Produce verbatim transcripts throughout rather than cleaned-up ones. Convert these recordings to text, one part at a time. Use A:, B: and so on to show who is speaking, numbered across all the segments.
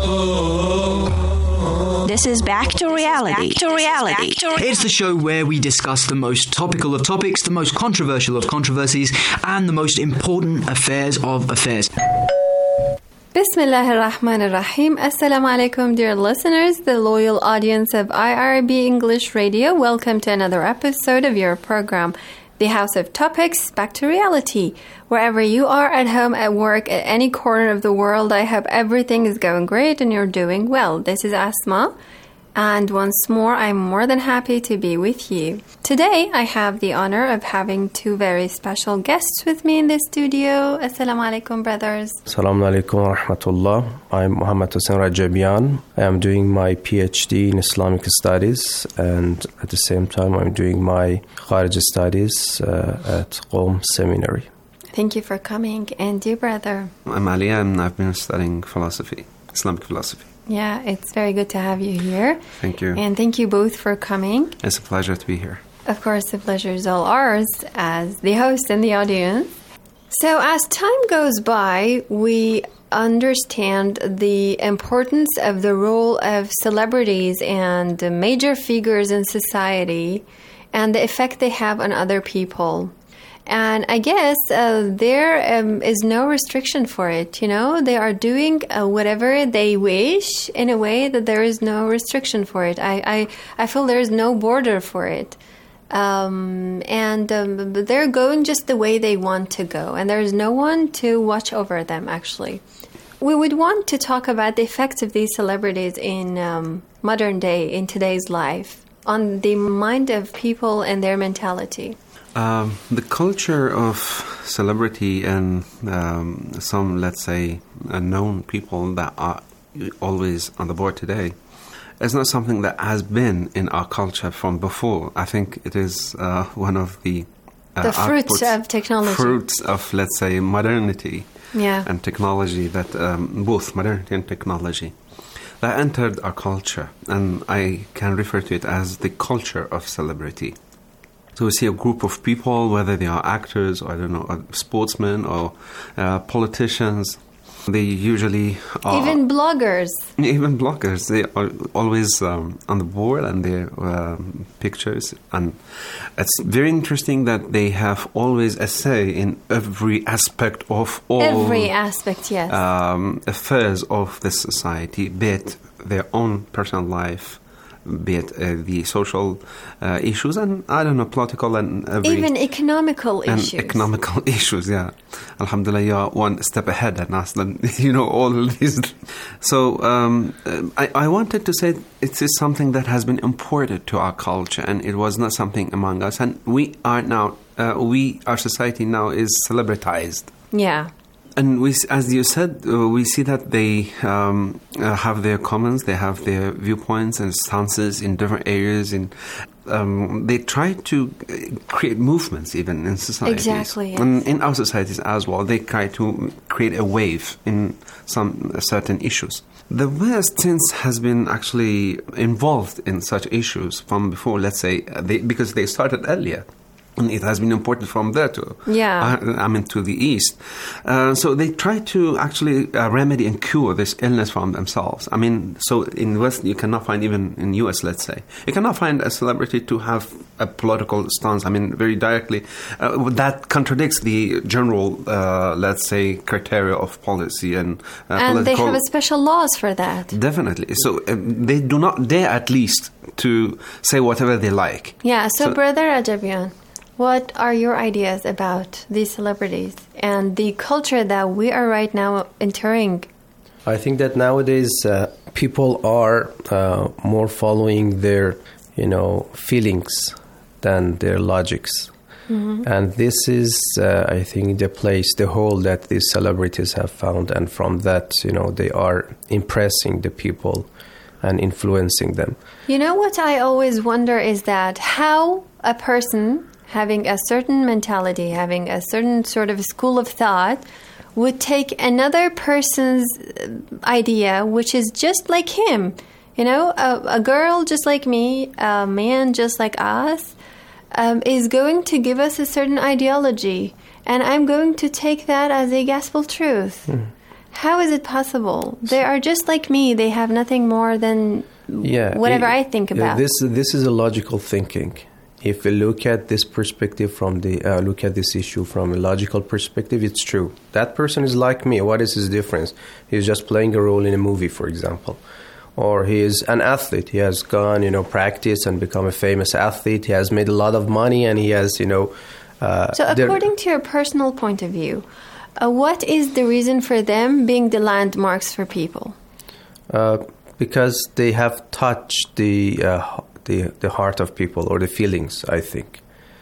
A: This is Back to Reality. Back to reality. Back to re-
B: it's the show where we discuss the most topical of topics, the most controversial of controversies, and the most important affairs of affairs.
C: Bismillah ar-Rahman ar-Rahim. Assalamu alaikum, dear listeners, the loyal audience of I R B English Radio. Welcome to another episode of your program, The House of Topics, Back to Reality. Wherever you are, at home, at work, at any corner of the world, I hope everything is going great and you're doing well. This is Asma, and once more, I'm more than happy to be with you. Today, I have the honor of having two very special guests with me in the studio. Assalamu alaikum, brothers.
D: Assalamu alaikum wa rahmatullah. I'm Muhammad Hussein Rajabian. I am doing my PhD in Islamic Studies, and at the same time, I'm doing my Kharij Studies uh, at Qom Seminary.
C: Thank you for coming. And you, brother?
E: I'm Ali, and I've been studying philosophy, Islamic philosophy.
C: Yeah, it's very good to have you here.
E: Thank you.
C: And thank you both for coming.
E: It's a pleasure to be here.
C: Of course, the pleasure is all ours as the host and the audience. So as time goes by, we understand the importance of the role of celebrities and major figures in society and the effect they have on other people. And I guess uh, there um, is no restriction for it, you know? They are doing uh, whatever they wish in a way that there is no restriction for it. I, I, I feel there is no border for it. Um, and um, they're going just the way they want to go. And there is no one to watch over them, actually. We would want to talk about the effects of these celebrities in um, modern day, in today's life, on the mind of people and their mentality.
E: Um, the culture of celebrity and um, some, let's say, uh, known people that are always on the board today is not something that has been in our culture from before. I think it is uh, one of the uh,
C: the fruits of technology,
E: fruits of, let's say, modernity
C: yeah.
E: and technology, that um, both modernity and technology that entered our culture, and I can refer to it as the culture of celebrity. So we see a group of people, whether they are actors or, I don't know, sportsmen or uh, politicians. They usually are...
C: Even bloggers.
E: Even bloggers. They are always um, on the board and their um, pictures. And it's very interesting that they have always a say in every aspect of all...
C: Every aspect, yes.
E: Um, affairs of the society, be it their own personal life, be it uh, the social uh, issues, and I don't know, political and every...
C: Even economical
E: and
C: issues.
E: economical issues, yeah. Alhamdulillah, you're one step ahead at us than, you know, all of these. So um, I, I wanted to say it is something that has been imported to our culture, and it was not something among us. And we are now, uh, we, our society now is celebritized.
C: Yeah.
E: And we, as you said, uh, we see that they um, uh, have their comments, they have their viewpoints and stances in different areas. In, um, they try to create movements even in societies.
C: Exactly, yes.
E: And in our societies as well, they try to create a wave in some uh, certain issues. The West since has been actually involved in such issues from before, let's say, they, because they started earlier. And it has been important from there to,
C: yeah.
E: uh, I mean, to the East. Uh, so they try to actually uh, remedy and cure this illness from themselves. I mean, so in the West, you cannot find, even in the U S, let's say, you cannot find a celebrity to have a political stance, I mean, very directly. Uh, that contradicts the general, uh, let's say, criteria of policy and uh,
C: And
E: political.
C: they have a special laws for that.
E: Definitely. So uh, they do not dare, at least, to say whatever they like.
C: Yeah, so,
E: So-
C: Brother Rajabian, what are your ideas about these celebrities and the culture that we are right now entering?
D: I think that nowadays uh, people are uh, more following their, you know, feelings than their logics. Mm-hmm. And this is, uh, I think, the place, the hole that these celebrities have found. And from that, you know, they are impressing the people and influencing them.
C: You know what I always wonder is that how a person having a certain mentality, having a certain sort of school of thought, would take another person's idea, which is just like him. You know, a, a girl just like me, a man just like us, um, is going to give us a certain ideology. And I'm going to take that as a gospel truth. Mm. How is it possible? They are just like me. They have nothing more than
D: yeah,
C: whatever
D: it,
C: I think about.
D: This this is a logical thinking. If we look at this perspective from the uh, look at this issue from a logical perspective, it's true. That person is like me. What is his difference? He's just playing a role in a movie, for example. Or he is an athlete. He has gone, you know, practice and become a famous athlete. He has made a lot of money, and he has, you know. Uh,
C: so, according to your personal point of view, uh, what is the reason for them being the landmarks for people?
D: Uh, because they have touched the uh, the the heart of people or the feelings, I think.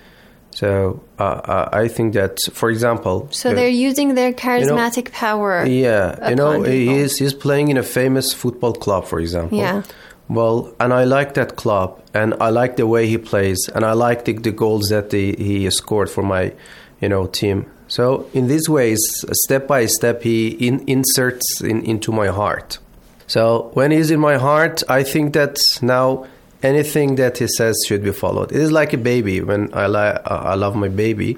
D: So uh, I think that, for example...
C: So uh, they're using their charismatic you know, power.
D: Yeah. You know, he's, he's playing in a famous football club, for example.
C: Yeah.
D: Well, and I like that club, and I like the way he plays, and I like the, the goals that the, he scored for my, you know, team. So in these ways, step by step, he in, inserts in, into my heart. So when he's in my heart, I think that now... anything that he says should be followed. It is like a baby. When I, li- I love my baby,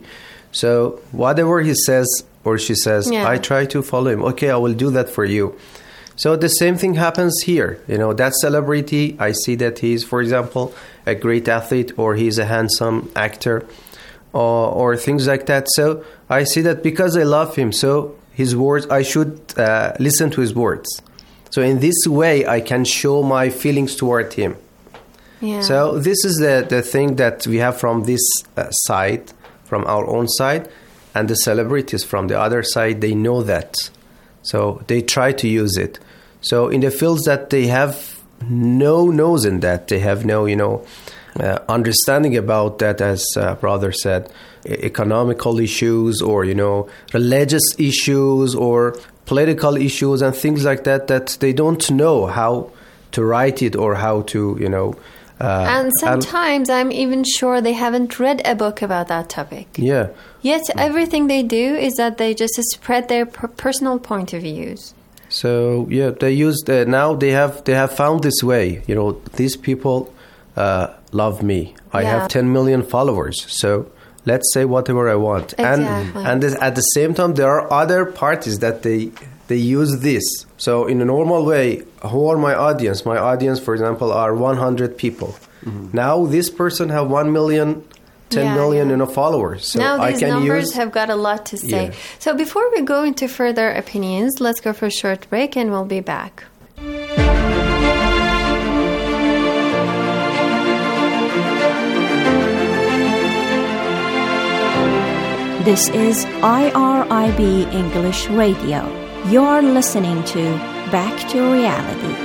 D: so whatever he says or she says, yeah. I try to follow him. Okay, I will do that for you. So the same thing happens here. You know, that celebrity, I see that he's, for example, a great athlete, or he's a handsome actor, or, or things like that. So I see that because I love him, so his words, I should uh, listen to his words. So in this way, I can show my feelings toward him.
C: Yeah.
D: So this is the, the thing that we have from this uh, side, from our own side, and the celebrities from the other side, they know that. So they try to use it. So in the fields that they have no nose in that, they have no, you know, uh, understanding about that, as uh, brother said, economical issues or, you know, religious issues or political issues and things like that, that they don't know how to write it or how to, you know, Uh,
C: and sometimes I'm even sure they haven't read a book about that topic.
D: Yeah.
C: Yet everything they do is that they just spread their per- personal point of views.
D: So yeah, they use the, now they have they have found this way. You know, these people uh, love me. I
C: yeah.
D: have ten million followers. So let's say whatever I want.
C: Exactly.
D: And and this, at the same time, there are other parties that they. They use this. So in a normal way, who are my audience? My audience, for example, are one hundred people. Mm-hmm. Now this person have one million, ten
C: yeah,
D: million,
C: yeah.
D: you know, followers. So
C: now these
D: I can
C: numbers
D: use,
C: have got a lot to say.
D: Yeah.
C: So before we go into further opinions, let's go for a short break and we'll be back.
A: This is I R I B English Radio. You're listening to Back to Reality.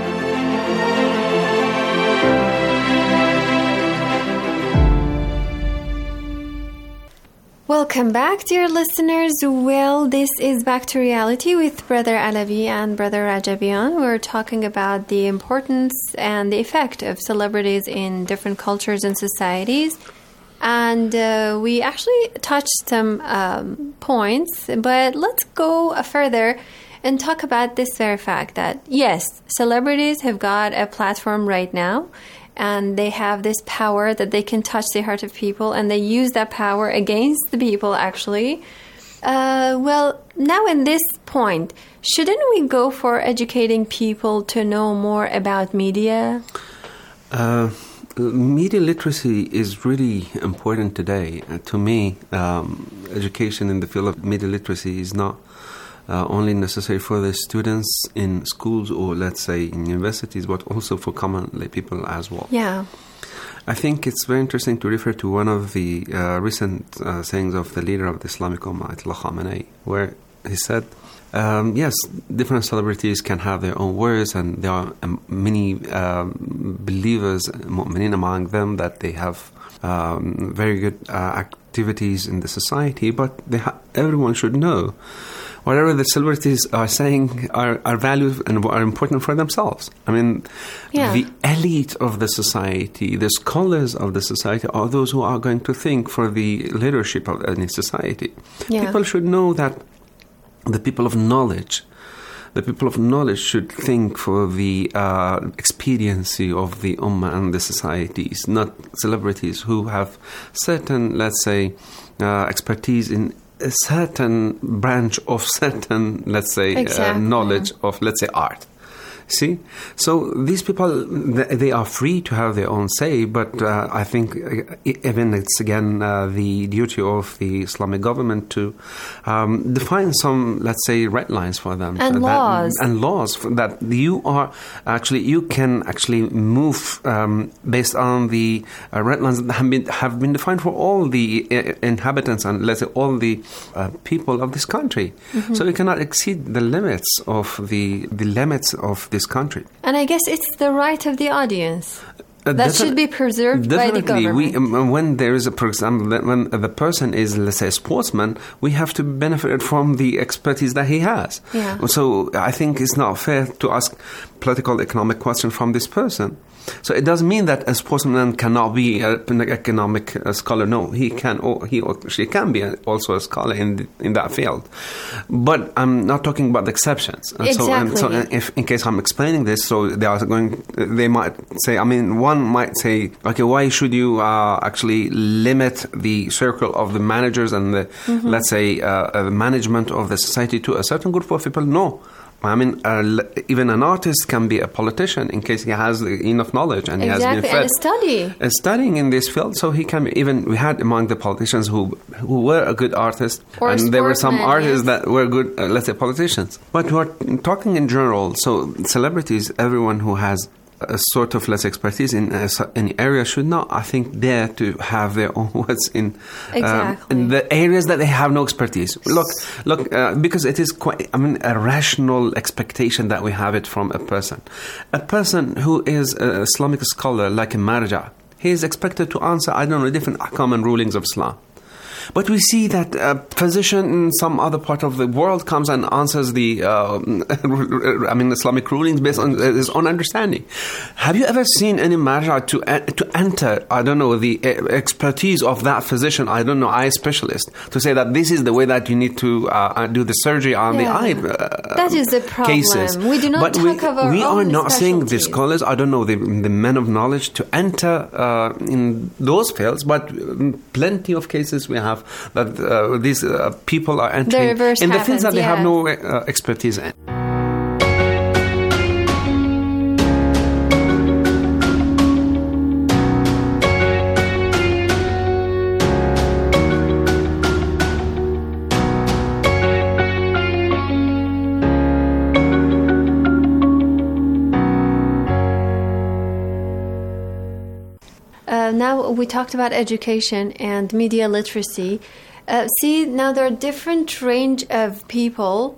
C: Welcome back, dear listeners. Well, this is Back to Reality with Brother Alavi and Brother Rajabian. We're talking about the importance and the effect of celebrities in different cultures and societies. And uh, we actually touched some um, points, but let's go further and talk about this very fact that, yes, celebrities have got a platform right now, and they have this power that they can touch the heart of people, and they use that power against the people, actually. Uh, well, now in this point, shouldn't we go for educating people to know more about media?
E: Uh Media literacy is really important today. Uh, to me, um, education in the field of media literacy is not uh, only necessary for the students in schools or, let's say, in universities, but also for common lay people as well.
C: Yeah.
E: I think it's very interesting to refer to one of the uh, recent uh, sayings of the leader of the Islamic Ummah, Ayatollah Khamenei, where he said, Um, yes, different celebrities can have their own words, and there are um, many um, believers, mu'minin among them, that they have um, very good uh, activities in the society, but they ha- everyone should know whatever the celebrities are saying are, are valued and are important for themselves. I mean,
C: yeah.
E: the elite of the society, the scholars of the society are those who are going to think for the leadership of any society.
C: Yeah.
E: People should know that the people of knowledge, the people of knowledge should think for the uh, expediency of the ummah and the societies, not celebrities who have certain, let's say, uh, expertise in a certain branch of certain, let's say,
C: Exactly.
E: uh, knowledge of, let's say, art. See? So these people, they are free to have their own say, but uh, I think uh, even it's, again, uh, the duty of the Islamic government to um, define some, let's say, red lines for them.
C: And
E: so
C: laws.
E: That, and laws for that you are actually, you can actually move um, based on the uh, red lines that have been, have been defined for all the uh, inhabitants and, let's say, all the uh, people of this country. Mm-hmm. So you cannot exceed the limits of the, the limits of this country.
C: And I guess it's the right of the audience.
E: Uh,
C: that should be preserved by the government.
E: We, um, when there is, a, for example, when the person is, let's say, a sportsman, we have to benefit from the expertise that he has.
C: Yeah.
E: So I think it's not fair to ask political, economic questions from this person. So it doesn't mean that a sportsman cannot be an economic uh, scholar. No, he can, or he or she can be also a scholar in the, in that field. But I'm not talking about the exceptions. And
C: Exactly.
E: So, and so if, in case I'm explaining this, so they are going, they might say, I mean, one might say, okay, why should you uh, actually limit the circle of the managers and the, mm-hmm. let's say, uh, the management of the society to a certain group of people? No. I mean, uh, even an artist can be a politician in case he has enough knowledge and
C: exactly.
E: he has been fed.
C: And study.
E: Uh, studying in this field, so he can be, even, we had among the politicians who who were a good artist,
C: or
E: and there were some
C: sportsmen,
E: artists
C: yes.
E: that were good, uh, let's say, politicians. But we're talking in general, so celebrities, everyone who has a sort of less expertise in uh, any area should not, I think, dare to have their own words in,
C: exactly.
E: um, in the areas that they have no expertise. Look, look, uh, because it is quite, I mean, a rational expectation that we have it from a person. A person who is an Islamic scholar, like a marja, he is expected to answer, I don't know, different common rulings of Islam. But we see that a physician in some other part of the world comes and answers the, uh, I mean, Islamic rulings based on his own understanding. Have you ever seen any marja to uh, to enter, I don't know, the expertise of that physician, I don't know, eye specialist, to say that this is the way that you need to uh, do the surgery on
C: yeah.
E: the eye uh,
C: That is the problem.
E: cases.
C: We do not
E: but
C: talk
E: we,
C: of our
E: we
C: own
E: are not saying the
C: specialties.
E: scholars, I don't know, the, the men of knowledge to enter uh, in those fields, but plenty of cases we have that uh, these uh, people are entering in the
C: happens,
E: fields that they
C: yeah.
E: have no uh, expertise in.
C: Uh, now we talked about education and media literacy. Uh, see, now there are different range of people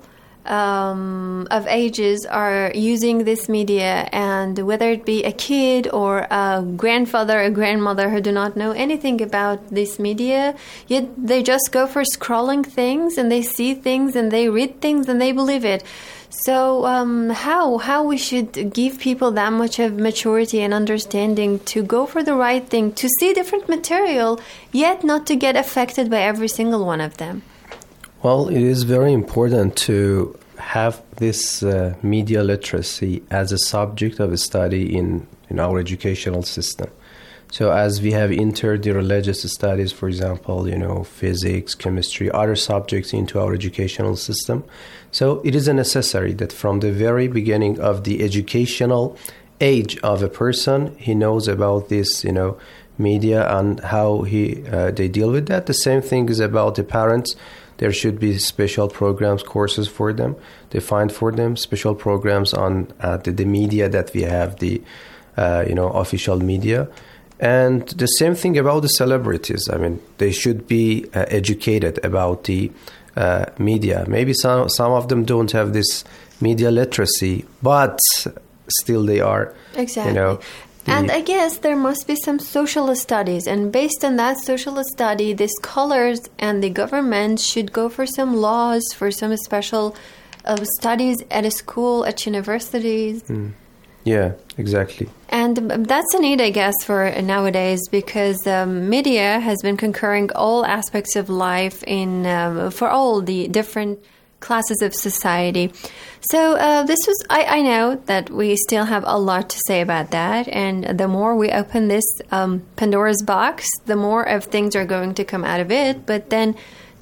C: um, of ages are using this media, and whether it be a kid or a grandfather, a grandmother who do not know anything about this media, yet they just go for scrolling things and they see things and they read things and they believe it. So um, how how we should give people that much of maturity and understanding to go for the right thing, to see different material, yet not to get affected by every single one of them?
D: Well, it is very important to have this uh, media literacy as a subject of study in, in our educational system. So as we have entered the religious studies, for example, you know, physics, chemistry, other subjects into our educational system. So it is necessary that from the very beginning of the educational age of a person, he knows about this, you know, media and how he uh, they deal with that. The same thing is about the parents. There should be special programs, courses for them, defined for them, special programs on uh, the, the media that we have, the, uh, you know, official media. And the same thing about the celebrities. I mean, they should be uh, educated about the uh, media. Maybe some some of them don't have this media literacy, but still they are,
C: exactly.
D: you know.
C: And I guess there must be some social studies, and based on that social study, the scholars and the government should go for some laws, for some special uh, studies at a school, at universities.
D: Mm. Yeah, exactly.
C: And that's a need, I guess, for nowadays, because um, media has been conquering all aspects of life in um, for all the different classes of society. So uh, this was, I, I know that we still have a lot to say about that, and the more we open this um, Pandora's box, the more of things are going to come out of it. But then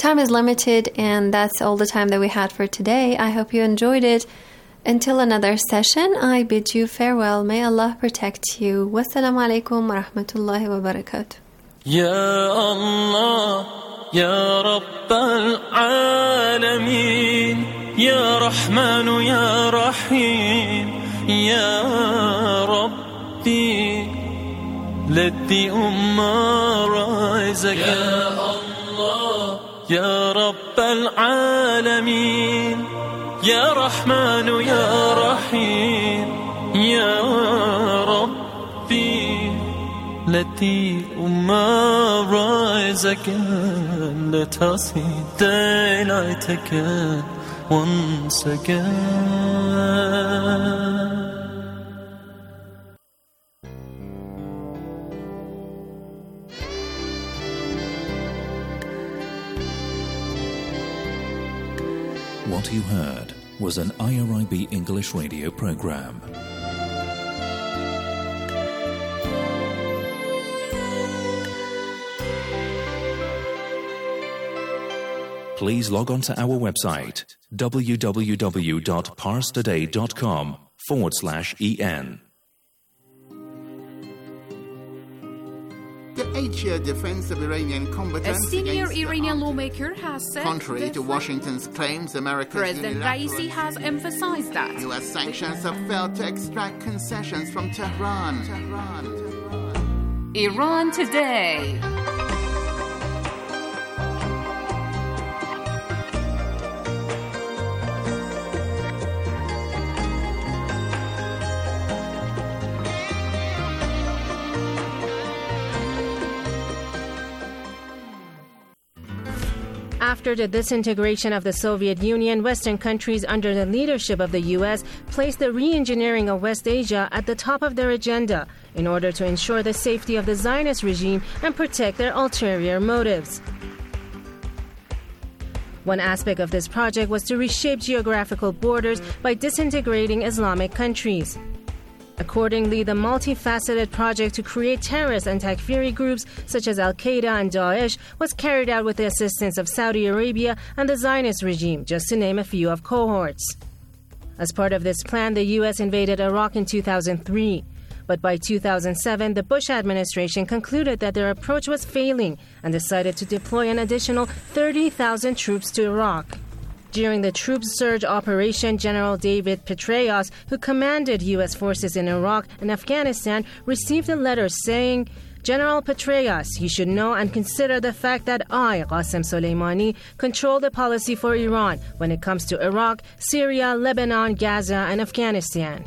C: time is limited, and that's all the time that we had for today. I hope you enjoyed it. Until another session, I bid you farewell. May Allah protect you. Wassalamu alaikum wa rahmatullahi wa barakatuh.
F: Ya Allah, Ya Rabbal Alameen, Ya Rahman, Ya Rahim, Ya Rabbi, let the Ummah rise again. Ya Allah, Ya Rabbal Alameen, Ya Rahman, Ya Rahim, Ya Rabbi, let the Ummah rise again. Let us see daylight again, once again.
G: What you heard was an I R I B English radio program. Please log on to our website www.parstoday.com forward slash en.
H: The eight-year defense of Iranian combatants.
I: A senior Iranian lawmaker has said,
H: contrary to Washington's claims, America's
I: President Raisi has emphasized that
H: U S sanctions have failed to extract concessions from Tehran. Tehran. Tehran.
I: Iran Today.
J: After the disintegration of the Soviet Union, Western countries under the leadership of the U S placed the re-engineering of West Asia at the top of their agenda in order to ensure the safety of the Zionist regime and protect their ulterior motives. One aspect of this project was to reshape geographical borders by disintegrating Islamic countries. Accordingly, the multifaceted project to create terrorist and Takfiri groups such as Al-Qaeda and Daesh was carried out with the assistance of Saudi Arabia and the Zionist regime, just to name a few of cohorts. As part of this plan, the U S invaded Iraq in two thousand three. But by two thousand seven, the Bush administration concluded that their approach was failing and decided to deploy an additional thirty thousand troops to Iraq. During the troop surge operation, General David Petraeus, who commanded U S forces in Iraq and Afghanistan, received a letter saying, General Petraeus, you should know and consider the fact that I, Qasem Soleimani, control the policy for Iran when it comes to Iraq, Syria, Lebanon, Gaza, and Afghanistan.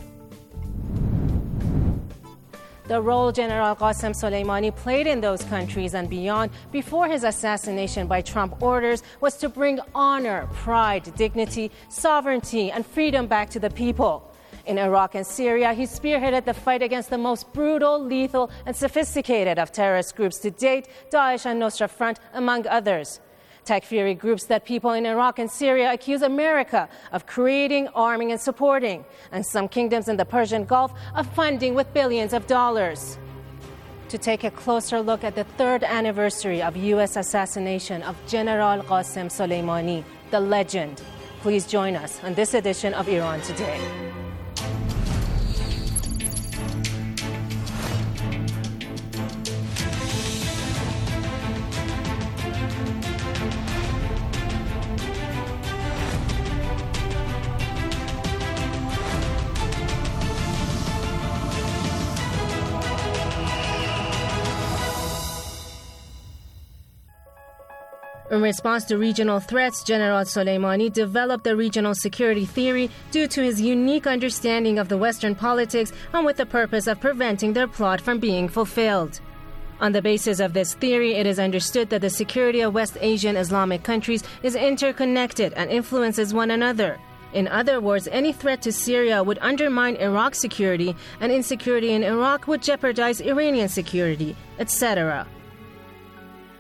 J: The role General Qasem Soleimani played in those countries and beyond before his assassination by Trump orders was to bring honor, pride, dignity, sovereignty, and freedom back to the people. In Iraq and Syria, he spearheaded the fight against the most brutal, lethal, and sophisticated of terrorist groups to date, Daesh and Nusra Front, among others. Takfiri groups that people in Iraq and Syria accuse America of creating, arming, and supporting, and some kingdoms in the Persian Gulf of funding with billions of dollars. To take a closer look at the third anniversary of U S assassination of General Qasem Soleimani, the legend, please join us on this edition of Iran Today. In response to regional threats, General Soleimani developed the regional security theory due to his unique understanding of the Western politics and with the purpose of preventing their plot from being fulfilled. On the basis of this theory, it is understood that the security of West Asian Islamic countries is interconnected and influences one another. In other words, any threat to Syria would undermine Iraq's security, and insecurity in Iraq would jeopardize Iranian security, et cetera.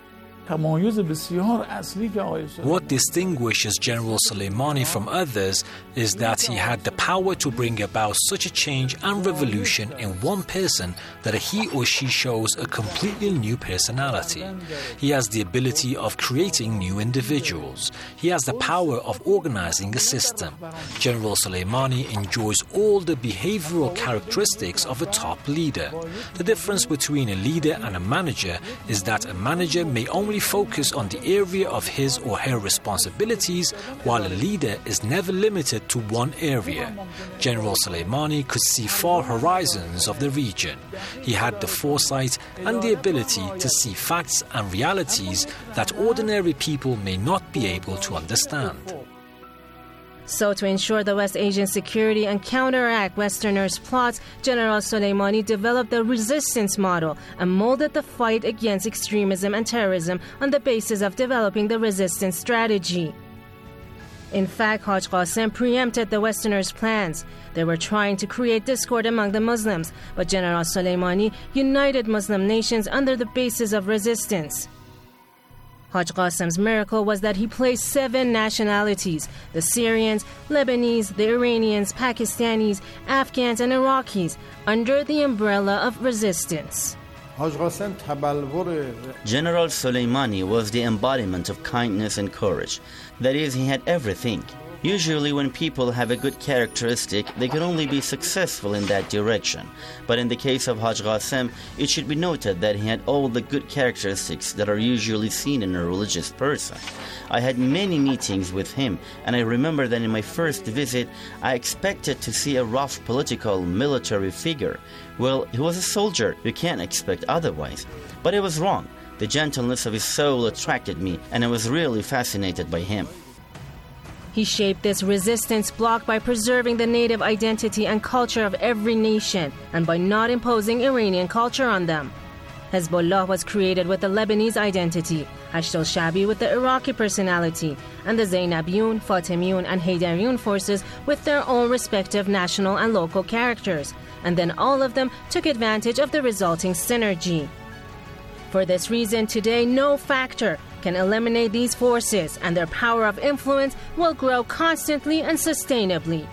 K: What distinguishes General Soleimani from others is that he had the power to bring about such a change and revolution in one person that he or she shows a completely new personality. He has the ability of creating new individuals. He has the power of organizing a system. General Soleimani enjoys all the behavioral characteristics of a top leader. The difference between a leader and a manager is that a manager may only focus on the area of his or her responsibilities, while a leader is never limited to one area. General Soleimani could see far horizons of the region. He had the foresight and the ability to see facts and realities that ordinary people may not be able to understand.
J: So, to ensure the West Asian security and counteract Westerners' plots, General Soleimani developed the resistance model and molded the fight against extremism and terrorism on the basis of developing the resistance strategy. In fact, Haj Qasim preempted the Westerners' plans. They were trying to create discord among the Muslims, but General Soleimani united Muslim nations under the basis of resistance. Haj Qasim's miracle was that he placed seven nationalities, the Syrians, Lebanese, the Iranians, Pakistanis, Afghans, and Iraqis, under the umbrella of resistance.
L: General Soleimani was the embodiment of kindness and courage. That is, he had everything. Usually when people have a good characteristic, they can only be successful in that direction. But in the case of Haj Qasim, it should be noted that he had all the good characteristics that are usually seen in a religious person. I had many meetings with him, and I remember that in my first visit, I expected to see a rough political, military figure. Well, he was a soldier, you can't expect otherwise. But I was wrong. The gentleness of his soul attracted me, and I was really fascinated by him.
J: He shaped this resistance bloc by preserving the native identity and culture of every nation and by not imposing Iranian culture on them. Hezbollah was created with the Lebanese identity, Hashd al-Shabi with the Iraqi personality, and the Zainabiyun, Fatimiyun, and Haydariyun forces with their own respective national and local characters, and then all of them took advantage of the resulting synergy. For this reason, today no factor can eliminate these forces, and their power of influence will grow constantly and sustainably.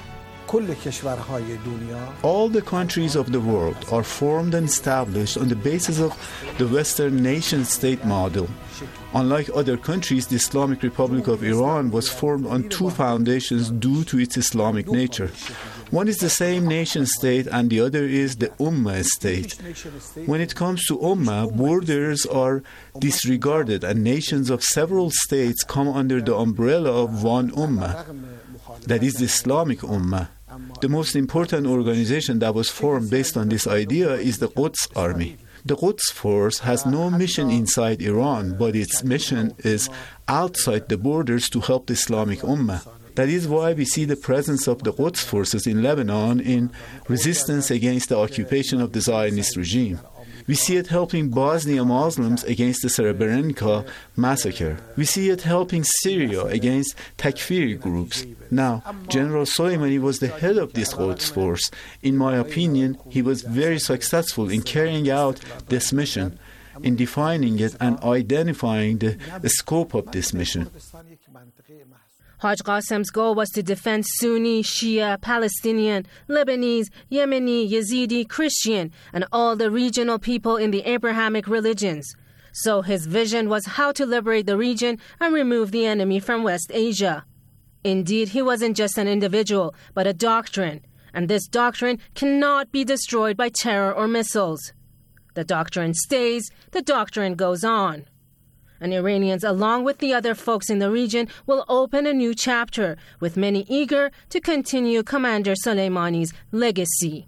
M: All the countries of the world are formed and established on the basis of the Western nation-state model. Unlike other countries, the Islamic Republic of Iran was formed on two foundations due to its Islamic nature. One is the same nation-state and the other is the Ummah state. When it comes to Ummah, borders are disregarded and nations of several states come under the umbrella of one Ummah. That is the Islamic Ummah. The most important organization that was formed based on this idea is the Quds Army. The Quds Force has no mission inside Iran, but its mission is outside the borders to help the Islamic Ummah. That is why we see the presence of the Quds forces in Lebanon in resistance against the occupation of the Zionist regime. We see it helping Bosnia Muslims against the Srebrenica massacre. We see it helping Syria against Takfiri groups. Now, General Soleimani was the head of this Quds force. In my opinion, he was very successful in carrying out this mission, in defining it and identifying the, the scope of this mission.
J: Haj Qasim's goal was to defend Sunni, Shia, Palestinian, Lebanese, Yemeni, Yazidi, Christian, and all the regional people in the Abrahamic religions. So his vision was how to liberate the region and remove the enemy from West Asia. Indeed, he wasn't just an individual, but a doctrine, and this doctrine cannot be destroyed by terror or missiles. The doctrine stays, the doctrine goes on. And Iranians, along with the other folks in the region, will open a new chapter, with many eager to continue Commander Soleimani's legacy.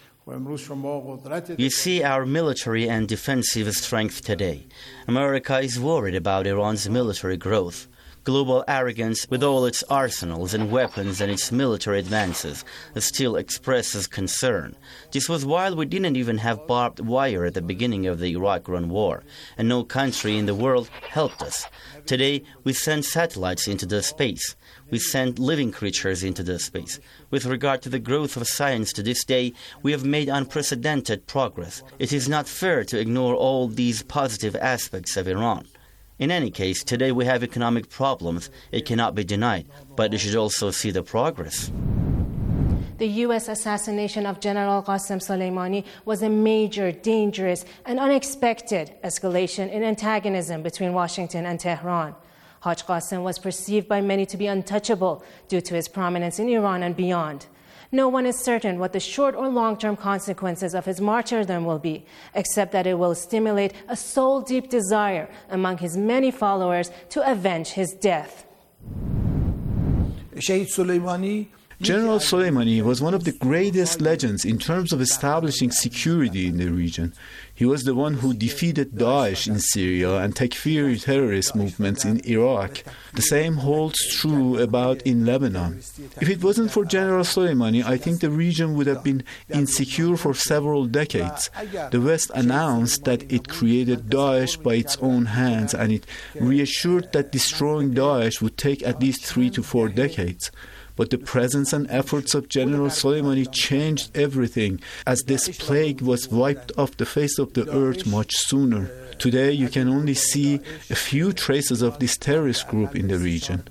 L: You see our military and defensive strength today. America is worried about Iran's military growth. Global arrogance, with all its arsenals and weapons and its military advances, still expresses concern. This was while we didn't even have barbed wire at the beginning of the Iraq-Iran war, and no country in the world helped us. Today, we send satellites into the space. We send living creatures into the space. With regard to the growth of science to this day, we have made unprecedented progress. It is not fair to ignore all these positive aspects of Iran. In any case, today we have economic problems. It cannot be denied, but you should also see the progress.
J: The U S assassination of General Qasem Soleimani was a major, dangerous, and unexpected escalation in antagonism between Washington and Tehran. Haj Qasem was perceived by many to be untouchable due to his prominence in Iran and beyond. No one is certain what the short or long-term consequences of his martyrdom will be, except that it will stimulate a soul-deep desire among his many followers to avenge his death.
M: Shahid Soleimani General Soleimani was one of the greatest legends in terms of establishing security in the region. He was the one who defeated Daesh in Syria and Takfiri terrorist movements in Iraq. The same holds true about in Lebanon. If it wasn't for General Soleimani, I think the region would have been insecure for several decades. The West announced that it created Daesh by its own hands, and it reassured that destroying Daesh would take at least three to four decades. But the presence and efforts of General Soleimani changed everything, as this plague was wiped off the face of the earth much sooner. Today, you can only see a few traces of this terrorist group in the region.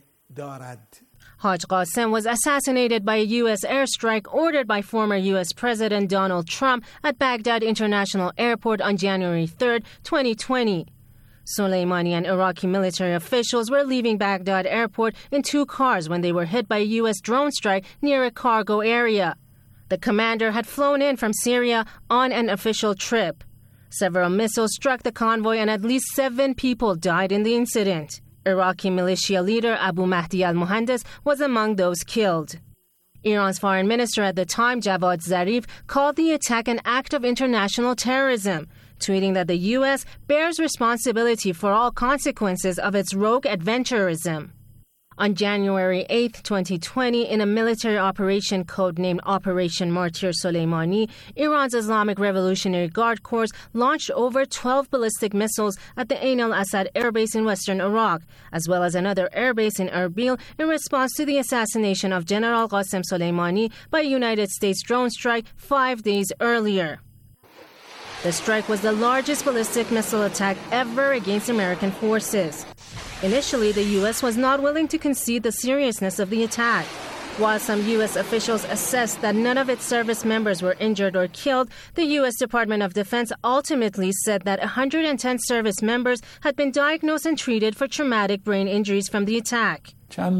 J: Haj Qasem was assassinated by a U S airstrike ordered by former U S President Donald Trump at Baghdad International Airport on January third, twenty twenty. Soleimani and Iraqi military officials were leaving Baghdad airport in two cars when they were hit by a U S drone strike near a cargo area. The commander had flown in from Syria on an official trip. Several missiles struck the convoy and at least seven people died in the incident. Iraqi militia leader Abu Mahdi al-Muhandis was among those killed. Iran's foreign minister at the time, Javad Zarif, called the attack an act of international terrorism, tweeting that the U S bears responsibility for all consequences of its rogue adventurism. On January eighth, twenty twenty, in a military operation codenamed Operation Martyr Soleimani, Iran's Islamic Revolutionary Guard Corps launched over twelve ballistic missiles at the Ain al-Assad airbase in western Iraq, as well as another airbase in Erbil in response to the assassination of General Qasem Soleimani by a United States drone strike five days earlier. The strike was the largest ballistic missile attack ever against American forces. Initially, the U S was not willing to concede the seriousness of the attack. While some U S officials assessed that none of its service members were injured or killed, the U S Department of Defense ultimately said that one hundred ten service members had been diagnosed and treated for traumatic brain injuries from the attack.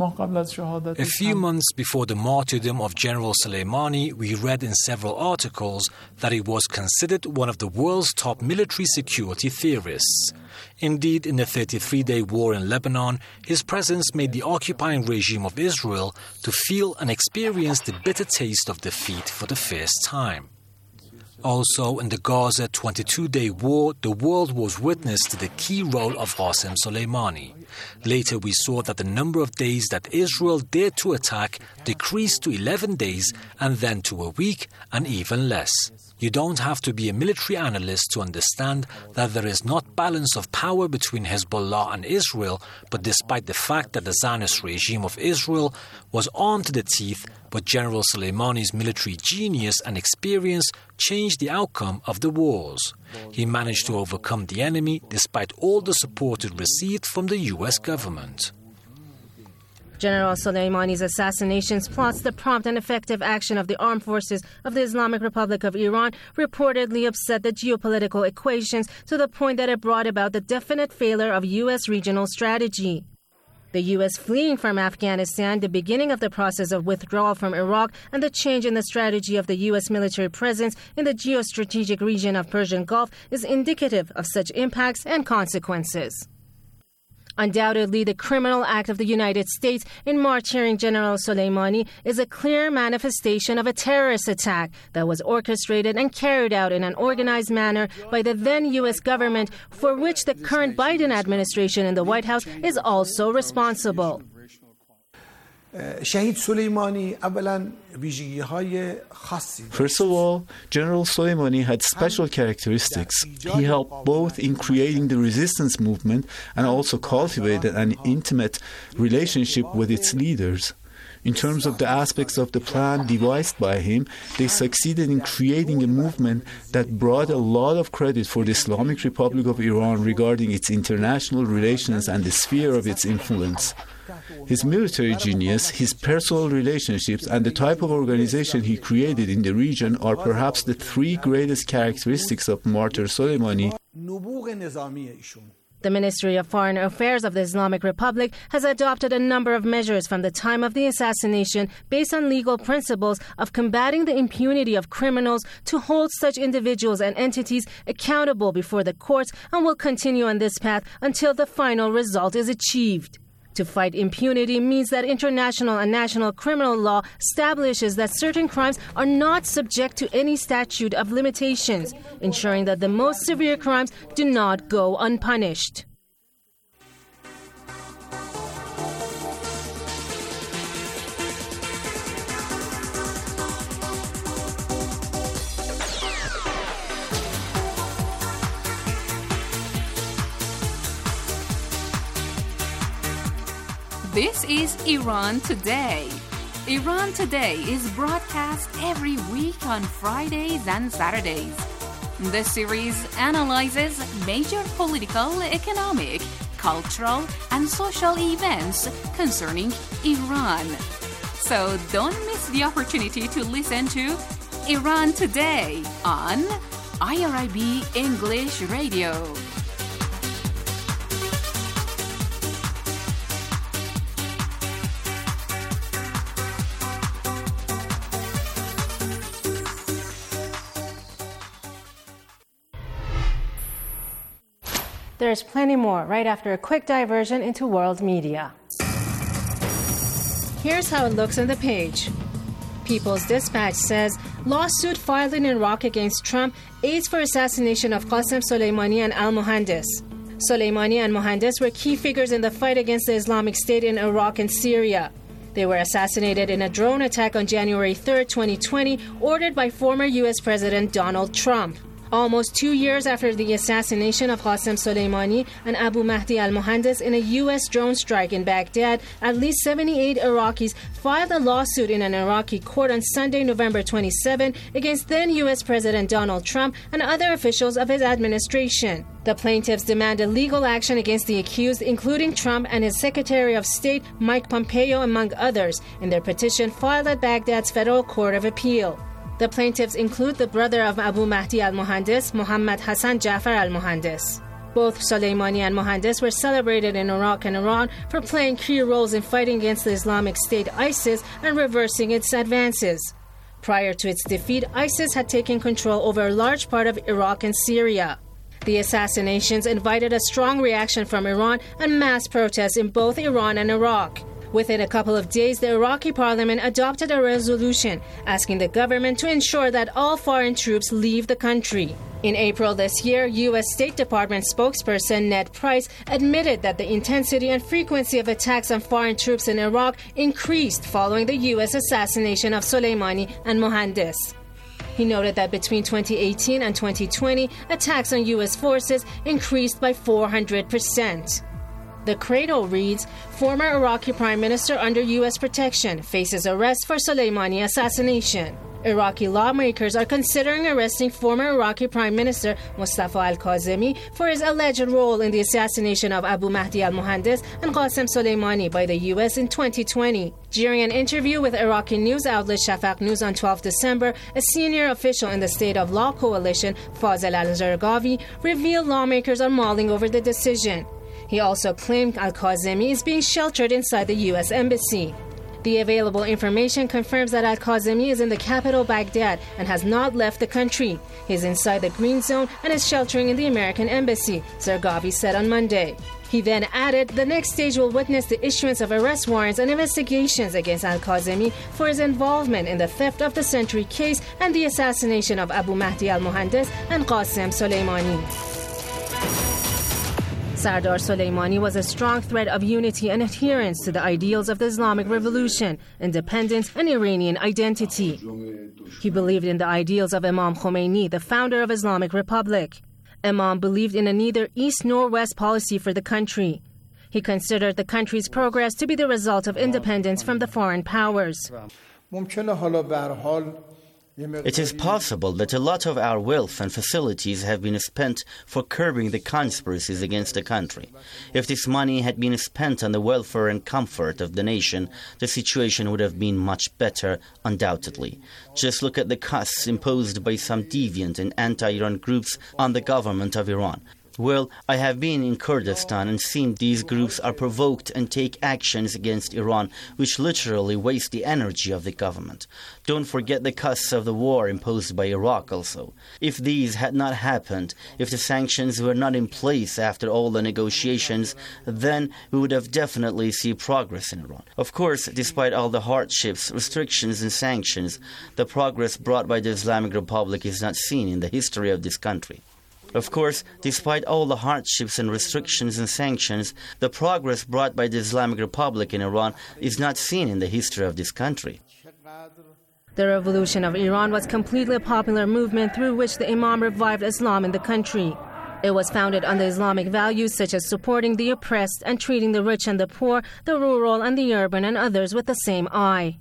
K: A few months before the martyrdom of General Soleimani, we read in several articles that he was considered one of the world's top military security theorists. Indeed, in the thirty-three-day war in Lebanon, his presence made the occupying regime of Israel to feel and experience the bitter taste of defeat for the first time. Also, in the Gaza twenty-two-day war, the world was witness to the key role of Qasem Soleimani. Later, we saw that the number of days that Israel dared to attack decreased to eleven days and then to a week and even less. You don't have to be a military analyst to understand that there is not balance of power between Hezbollah and Israel, but despite the fact that the Zionist regime of Israel was armed to the teeth, but General Soleimani's military genius and experience changed the outcome of the wars. He managed to overcome the enemy despite all the support it received from the U S government.
J: General Soleimani's assassinations plus the prompt and effective action of the armed forces of the Islamic Republic of Iran reportedly upset the geopolitical equations to the point that it brought about the definite failure of U S regional strategy. The U S fleeing from Afghanistan, the beginning of the process of withdrawal from Iraq, and the change in the strategy of the U S military presence in the geostrategic region of Persian Gulf is indicative of such impacts and consequences. Undoubtedly, the criminal act of the United States in martyring General Soleimani is a clear manifestation of a terrorist attack that was orchestrated and carried out in an organized manner by the then U S government, for which the current Biden administration in the White House is also responsible.
M: First of all, General Soleimani had special characteristics. He helped both in creating the resistance movement and also cultivated an intimate relationship with its leaders. In terms of the aspects of the plan devised by him, they succeeded in creating a movement that brought a lot of credit for the Islamic Republic of Iran regarding its international relations and the sphere of its influence. His military genius, his personal relationships, and the type of organization he created in the region are perhaps the three greatest characteristics of Martyr Soleimani.
J: The Ministry of Foreign Affairs of the Islamic Republic has adopted a number of measures from the time of the assassination based on legal principles of combating the impunity of criminals to hold such individuals and entities accountable before the courts, and will continue on this path until the final result is achieved. To fight impunity means that international and national criminal law establishes that certain crimes are not subject to any statute of limitations, ensuring that the most severe crimes do not go unpunished.
I: This is Iran Today. Iran Today is broadcast every week on Fridays and Saturdays. The series analyzes major political, economic, cultural, and social events concerning Iran. So don't miss the opportunity to listen to Iran Today on I R I B English Radio.
J: There's plenty more right after a quick diversion into world media. Here's how it looks on the page. People's Dispatch says, lawsuit filed in Iraq against Trump aids for assassination of Qasem Soleimani and al-Mohandes. Soleimani and Mohandes were key figures in the fight against the Islamic State in Iraq and Syria. They were assassinated in a drone attack on January third, twenty twenty, ordered by former U S President Donald Trump. Almost two years after the assassination of Qasem Soleimani and Abu Mahdi al-Mohandes in a U S drone strike in Baghdad, at least seventy-eight Iraqis filed a lawsuit in an Iraqi court on Sunday, November twenty-seventh, against then U S President Donald Trump and other officials of his administration. The plaintiffs demanded legal action against the accused, including Trump and his Secretary of State, Mike Pompeo, among others, in their petition filed at Baghdad's Federal Court of Appeal. The plaintiffs include the brother of Abu Mahdi al-Mohandes, Mohammad Hassan Jafar al-Mohandes. Both Soleimani and Mohandes were celebrated in Iraq and Iran for playing key roles in fighting against the Islamic State ISIS and reversing its advances. Prior to its defeat, ISIS had taken control over a large part of Iraq and Syria. The assassinations invited a strong reaction from Iran and mass protests in both Iran and Iraq. Within a couple of days, the Iraqi parliament adopted a resolution asking the government to ensure that all foreign troops leave the country. In April this year, U S State Department spokesperson Ned Price admitted that the intensity and frequency of attacks on foreign troops in Iraq increased following the U S assassination of Soleimani and Mohandes. He noted that between twenty eighteen and twenty twenty, attacks on U S forces increased by four hundred percent. The Cradle reads, former Iraqi Prime Minister under U S protection faces arrest for Soleimani assassination. Iraqi lawmakers are considering arresting former Iraqi Prime Minister Mustafa al-Kazemi for his alleged role in the assassination of Abu Mahdi al-Mohandes and Qasem Soleimani by the U S in twenty twenty. During an interview with Iraqi news outlet Shafaq News on the twelfth of December, a senior official in the State of Law Coalition, Fazil al-Zarqawi, revealed lawmakers are mulling over the decision. He also claimed al-Kazemi is being sheltered inside the U S Embassy. The available information confirms that al-Kazemi is in the capital Baghdad and has not left the country. He is inside the Green Zone and is sheltering in the American Embassy, Zarqawi said on Monday. He then added, the next stage will witness the issuance of arrest warrants and investigations against al-Kazemi for his involvement in the theft of the century case and the assassination of Abu Mahdi al-Mohandes and Qasem Soleimani. Sardar Soleimani was a strong thread of unity and adherence to the ideals of the Islamic Revolution, independence, and Iranian identity. He believed in the ideals of Imam Khomeini, the founder of Islamic Republic. Imam believed in a neither east nor west policy for the country. He considered the country's progress to be the result of independence from the foreign powers.
L: It is possible that a lot of our wealth and facilities have been spent for curbing the conspiracies against the country. If this money had been spent on the welfare and comfort of the nation, the situation would have been much better, undoubtedly. Just look at the costs imposed by some deviant and anti-Iran groups on the government of Iran. Well, I have been in Kurdistan and seen these groups are provoked and take actions against Iran, which literally waste the energy of the government. Don't forget the costs of the war imposed by Iraq also. If these had not happened, if the sanctions were not in place after all the negotiations, then we would have definitely seen progress in Iran. Of course, despite all the hardships, restrictions and sanctions, the progress brought by the Islamic Republic is not seen in the history of this country. Of course, despite all the hardships and restrictions and sanctions, the progress brought by the Islamic Republic in Iran is not seen in the history of this country.
J: The revolution of Iran was completely a popular movement through which the Imam revived Islam in the country. It was founded on the Islamic values such as supporting the oppressed and treating the rich and the poor, the rural and the urban and others with the same eye.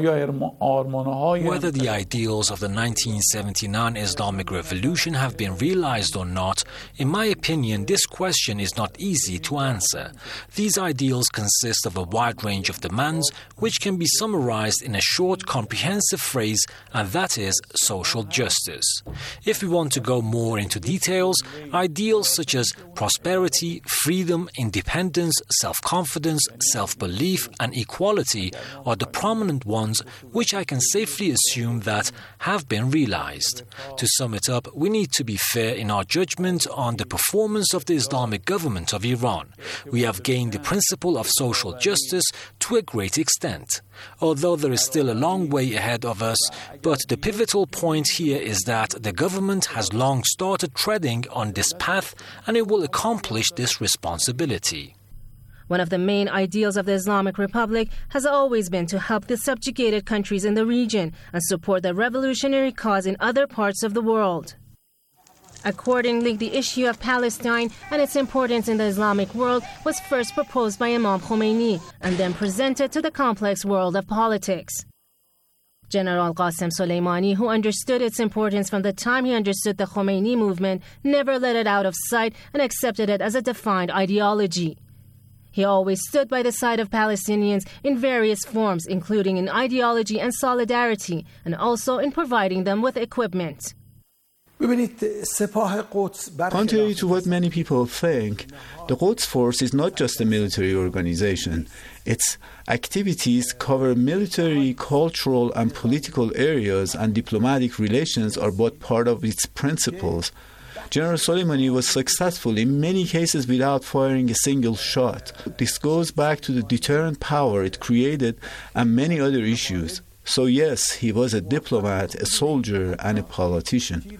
K: Whether the ideals of the nineteen seventy-nine Islamic Revolution have been realized or not, in my opinion, this question is not easy to answer. These ideals consist of a wide range of demands which can be summarized in a short, comprehensive phrase, and that is social justice. If we want to go more into details, ideals such as prosperity, freedom, independence, self-confidence, self-belief, and equality are the prominent ones which I can safely assume that have been realized. To sum it up, we need to be fair in our judgment on the performance of the Islamic government of Iran. We have gained the principle of social justice to a great extent, although there is still a long way ahead of us, but the pivotal point here is that the government has long started treading on this path and it will accomplish this responsibility.
J: One of the main ideals of the Islamic Republic has always been to help the subjugated countries in the region and support the revolutionary cause in other parts of the world. Accordingly, the issue of Palestine and its importance in the Islamic world was first proposed by Imam Khomeini and then presented to the complex world of politics. General Qasem Soleimani, who understood its importance from the time he understood the Khomeini movement, never let it out of sight and accepted it as a defined ideology. He always stood by the side of Palestinians in various forms, including in ideology and solidarity, and also in providing them with equipment.
M: Contrary to what many people think, the Quds Force is not just a military organization. Its activities cover military, cultural, and political areas, and diplomatic relations are both part of its principles. General Soleimani was successful in many cases without firing a single shot. This goes back to the deterrent power it created and many other issues. So yes, he was a diplomat, a soldier, and a politician.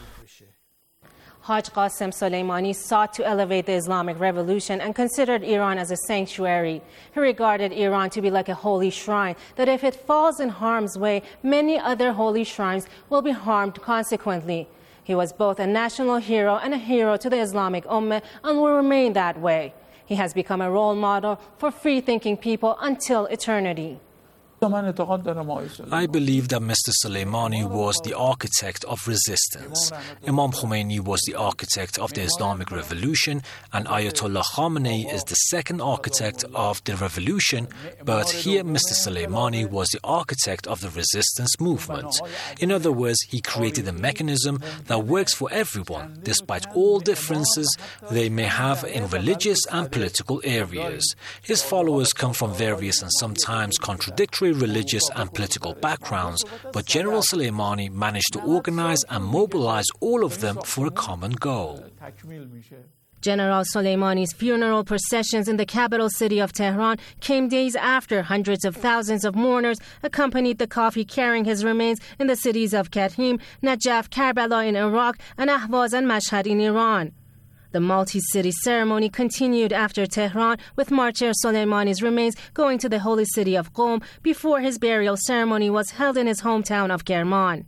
J: Haj Qasem Soleimani sought to elevate the Islamic Revolution and considered Iran as a sanctuary. He regarded Iran to be like a holy shrine, that if it falls in harm's way, many other holy shrines will be harmed consequently. He was both a national hero and a hero to the Islamic Ummah and will remain that way. He has become a role model for free-thinking people until eternity.
K: I believe that Mister Soleimani was the architect of resistance. Imam Khomeini was the architect of the Islamic Revolution, and Ayatollah Khamenei is the second architect of the revolution, but here Mister Soleimani was the architect of the resistance movement. In other words, he created a mechanism that works for everyone, despite all differences they may have in religious and political areas. His followers come from various and sometimes contradictory religious and political backgrounds, but General Soleimani managed to organize and mobilize all of them for a common goal.
J: General Soleimani's funeral processions in the capital city of Tehran came days after hundreds of thousands of mourners accompanied the coffin carrying his remains in the cities of Kathim, Najaf, Karbala in Iraq, and Ahvaz and Mashhad in Iran. The multi-city ceremony continued after Tehran, with martyr Soleimani's remains going to the holy city of Qom before his burial ceremony was held in his hometown of Kerman.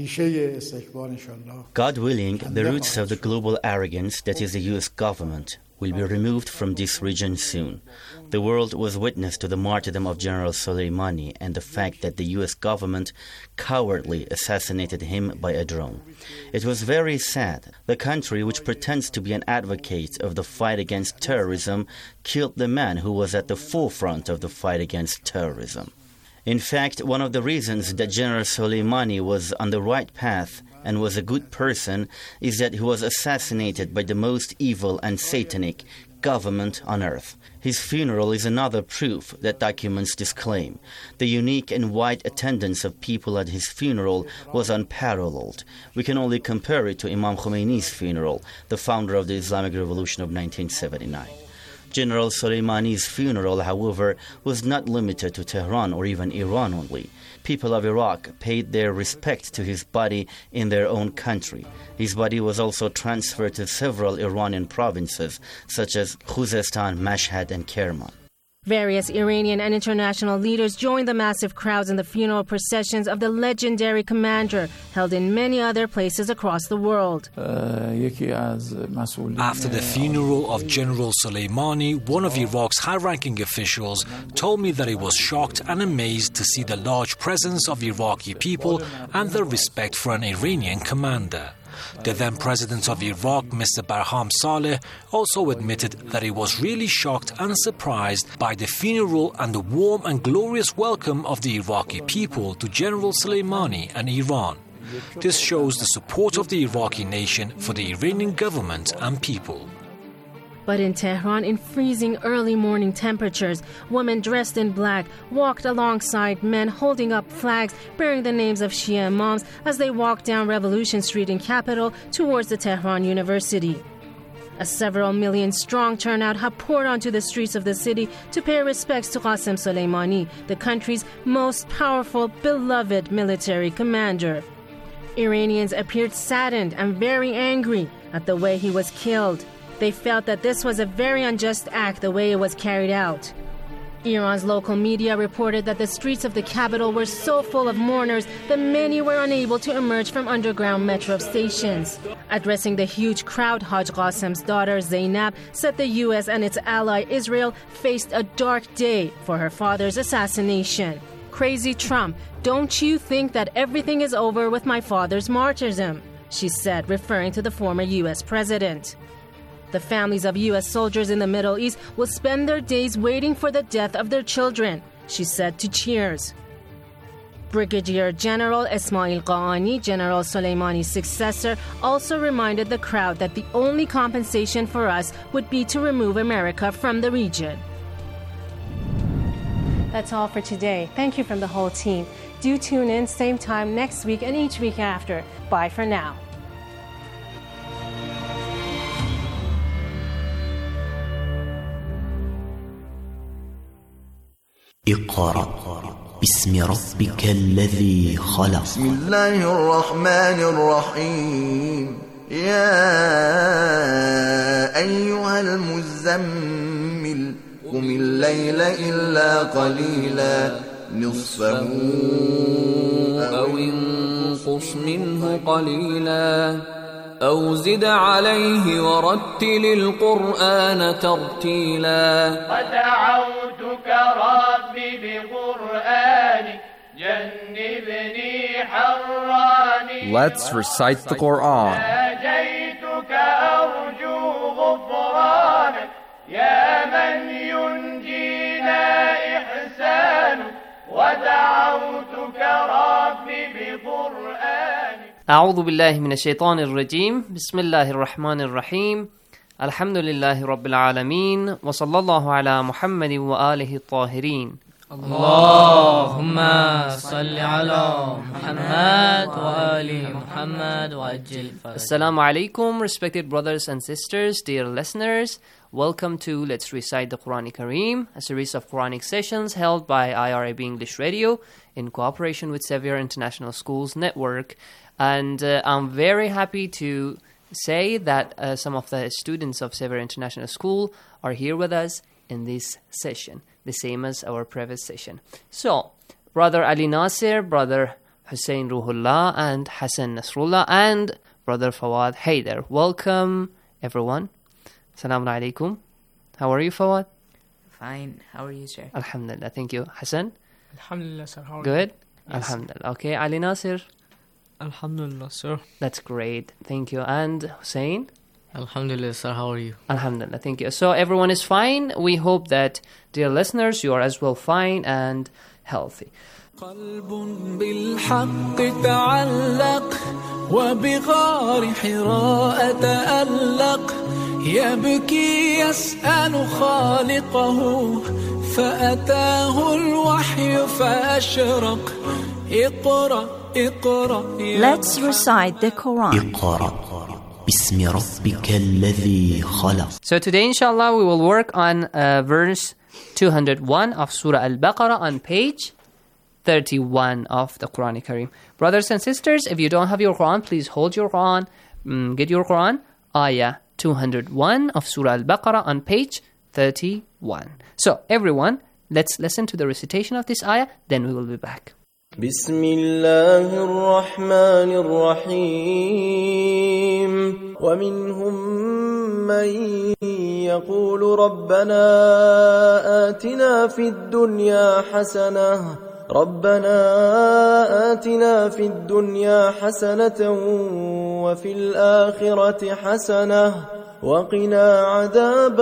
L: God willing, the roots of the global arrogance that is the U S government will be removed from this region soon. The world was witness to the martyrdom of General Soleimani and the fact that the U S government cowardly assassinated him by a drone. It was very sad. The country, which pretends to be an advocate of the fight against terrorism, killed the man who was at the forefront of the fight against terrorism. In fact, one of the reasons that General Soleimani was on the right path and was a good person is that he was assassinated by the most evil and satanic government on earth. His funeral is another proof that documents this claim. The unique and wide attendance of people at his funeral was unparalleled. We can only compare it to Imam Khomeini's funeral, the founder of the Islamic Revolution of nineteen seventy-nine. General Soleimani's funeral, however, was not limited to Tehran or even Iran only. People of Iraq paid their respect to his body in their own country. His body was also transferred to several Iranian provinces, such as Khuzestan, Mashhad, and Kerman.
J: Various Iranian and international leaders joined the massive crowds in the funeral processions of the legendary commander, held in many other places across the world.
K: After the funeral of General Soleimani, one of Iraq's high-ranking officials told me that he was shocked and amazed to see the large presence of Iraqi people and their respect for an Iranian commander. The then president of Iraq, Mister Barham Saleh, also admitted that he was really shocked and surprised by the funeral and the warm and glorious welcome of the Iraqi people to General Soleimani and Iran. This shows the support of the Iraqi nation for the Iranian government and people.
J: But in Tehran, in freezing early morning temperatures, women dressed in black walked alongside men holding up flags bearing the names of Shia imams as they walked down Revolution Street in capital towards the Tehran University. A several million strong turnout have poured onto the streets of the city to pay respects to Qasem Soleimani, the country's most powerful, beloved military commander. Iranians appeared saddened and very angry at the way he was killed. They felt that this was a very unjust act the way it was carried out. Iran's local media reported that the streets of the capital were so full of mourners that many were unable to emerge from underground metro stations. Addressing the huge crowd, Haj Qasem's daughter Zainab said the U S and its ally Israel faced a dark day for her father's assassination. Crazy Trump, don't you think that everything is over with my father's martyrdom? She said, referring to the former U S president. The families of U S soldiers in the Middle East will spend their days waiting for the death of their children, she said to Cheers. Brigadier General Ismail Qaani, General Soleimani's successor, also reminded the crowd that the only compensation for us would be to remove America from the region. That's all for today. Thank you from the whole team. Do tune in same time next week and each week after. Bye for now.
N: اقرأ باسم ربك الذي خلق
O: بسم الله الرحمن الرحيم يا أيها المزمل قم الليل إلا قليلا نصفه
P: أو انقص منه قليلا أو زد عليه ورتل القرآن ترتيلا
Q: ودعوتك ربي بقرآنك جنبني حراني
R: Let's recite the Quran.
Q: ناجيتك أرجو غفرانك يا من ينجينا إحسانك ودعوتك ربي بقرآنك
S: أعوذ بالله من الشيطان الرجيم بسم الله الرحمن الرحيم الحمد لله رب العالمين وصلى الله على محمد وآله الطاهرين
T: اللهم صل على محمد وآل محمد وعجل
S: Assalamu alaikum, respected brothers and sisters, dear listeners. Welcome to Let's Recite the Quran Kareem, a series of Quranic sessions held by I R I B English Radio in cooperation with Xavier International Schools Network. And uh, I'm very happy to say that uh, some of the students of Xavier International School are here with us in this session, the same as our previous session. So, Brother Ali Nasir, Brother Hussein Ruhullah, and Hassan Nasrullah, and Brother Fawad Haider. Welcome, everyone. Assalamu alaikum. How are you, Fawad?
T: Fine. How are you, sir?
S: Alhamdulillah. Thank you. Hassan?
U: Alhamdulillah, sir. How are
S: Good?
U: you? Yes.
S: Alhamdulillah. Okay. Ali Nasir?
U: Alhamdulillah, sir.
S: That's great. Thank you. And Hussein?
T: Alhamdulillah, sir. How are you?
S: Alhamdulillah. Thank you. So everyone is fine. We hope that, dear listeners, you are as well fine and healthy.
F: قلب بالحق تعلق وبغار حراء تألق يبكي يسأل خالقه فأتاه الوحي فأشرق اقرأ اقرأ.
A: Let's recite the Quran.
N: اقرأ باسم ربك الذي خلق.
S: So today, inshallah, we will work on uh, verse two hundred one of Surah Al-Baqarah on page thirty-one of the Quran Kareem. Brothers and sisters, if you don't have your Quran, please hold your Quran. Mm, get your Quran. Ayah two hundred one of Surah Al-Baqarah on page thirty-one. So, everyone, let's listen to the recitation of this ayah, then we will be back.
V: بسم الله الرحمن الرحيم ومنهم من يقول ربنا آتنا في الدنيا حسنة ربنا آتنا في الدنيا حسنة وفي الآخرة حسنة وقنا عذاب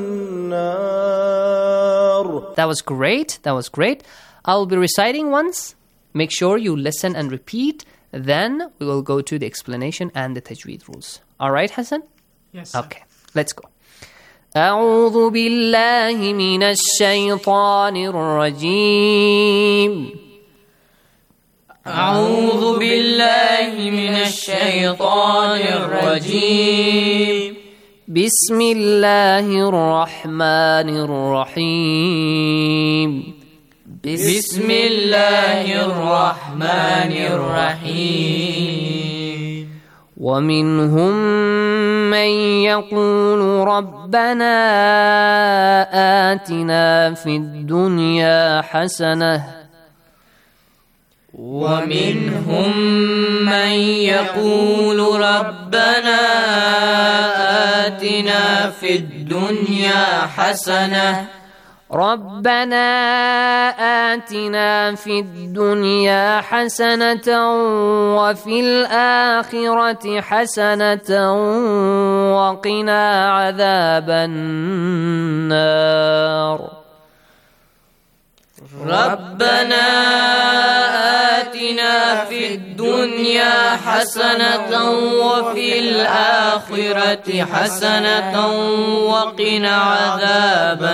V: النار.
S: That was great. That was great. I'll be reciting once. Make sure you listen and repeat. Then we will go to the explanation and the tajweed rules. All right, Hassan?
U: Yes, sir.
S: Okay, let's go. أعوذ بالله من الشيطان الرجيم
T: أعوذ بالله من الشيطان الرجيم
S: بسم الله الرحمن الرحيم
T: بسم الله الرحمن الرحيم
S: ومنهم من يقول ربنا آتنا في الدنيا حسنة
T: ومنهم من يقول ربنا آتنا في الدنيا حسنة
S: ربنا آتنا في الدنيا حسنة وفي الآخرة حسنة وقنا عذاب النار
T: ربنا آتنا في الدنيا حسنة وفي الآخرة حسنة وقنا عذاب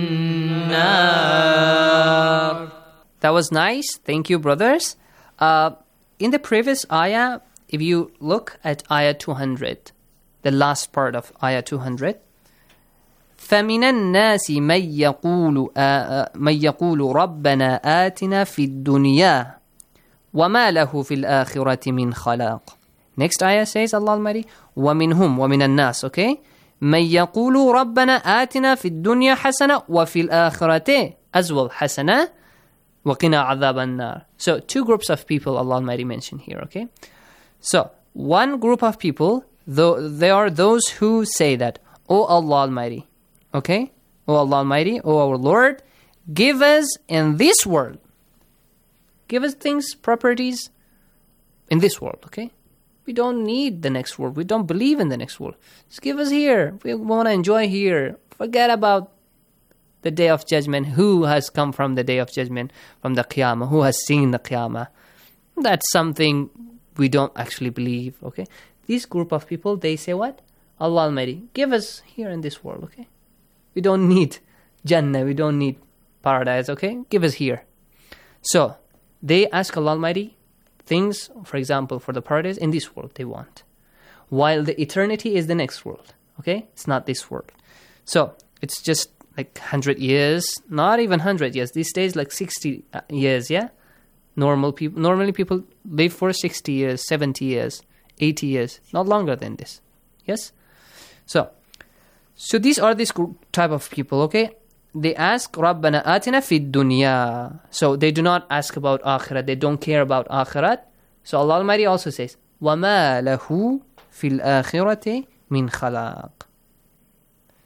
T: النار.
S: That was nice. Thank you, brothers. Uh, in the previous ayah, if you look at ayah two hundred, the last part of ayah two hundred, فَمِنَ النَّاسِ مَنْ يَقُولُ, آ, مَنْ يَقُولُ رَبَّنَا آتِنَا فِي الدُّنْيَا وَمَا لَهُ فِي الْآخِرَةِ مِنْ خَلَاقٍ. Next ayah says, Allah Almighty, وَمِنْهُمْ وَمِنَ النَّاسِ, okay? مَنْ يَقُولُ رَبَّنَا آتِنَا فِي الدُّنْيا حَسَنَةً وَفِي الْآخِرَةِ as well حَسَنَةً وَقِنَا عَذَابَ النَّارِ. So, two groups of people Allah Almighty mentioned here, okay? So, one group of people, though, they are those who say that, O Allah Almighty, okay? O Allah Almighty, O our Lord, give us in this world. Give us things, properties in this world, okay? We don't need the next world. We don't believe in the next world. Just give us here. We want to enjoy here. Forget about the day of judgment. Who has come from the day of judgment, from the Qiyamah? Who has seen the Qiyamah? That's something we don't actually believe, okay? This group of people, they say what? Allah Almighty, give us here in this world, okay? We don't need Jannah, we don't need paradise, okay? Give us here. So, they ask Allah Almighty things, for example, for the paradise in this world they want. While the eternity is the next world, okay? It's not this world. So, it's just like one hundred years, not even one hundred years. These days, like sixty years, yeah? Normal people, normally people live for sixty years, seventy years, eighty years, not longer than this. Yes? So, so these are this group, type of people, okay? They ask, رَبَّنَا آتِنَا فِي الدُّنْيَا. So they do not ask about akhirat. They don't care about akhirat. So Allah Almighty also says, وَمَا لَهُ فِي الْآخِرَةِ مِنْ خَلَاقٍ.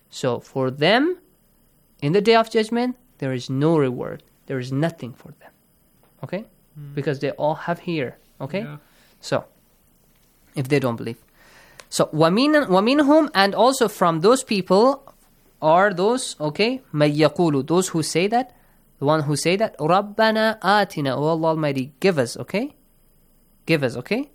S: So for them, in the day of judgment, there is no reward. There is nothing for them. Okay? Mm. Because they all have here. Okay? Yeah. So, if they don't believe. So, وَمِنْ وَمِنْهُمْ, and also from those people are those, okay, مَنْ يَقُولُ, those who say that, the one who say that, رَبَّنَا آتِنَا, O Allah Almighty, give us, okay? Give us, okay?